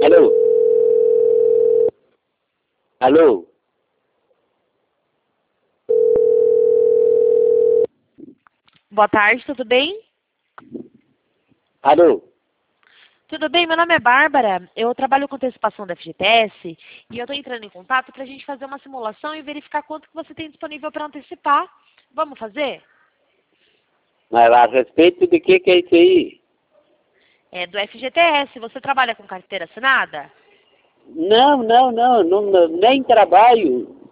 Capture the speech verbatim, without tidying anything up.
Alô? Alô? Boa tarde, tudo bem? Alô? Tudo bem, meu nome é Bárbara, eu trabalho com antecipação da F G T S e eu estou entrando em contato para a gente fazer uma simulação e verificar quanto que você tem disponível para antecipar. Vamos fazer? Mas a respeito de que que é isso aí? É do F G T S, você trabalha com carteira assinada? Não, não, não, não, não, nem trabalho.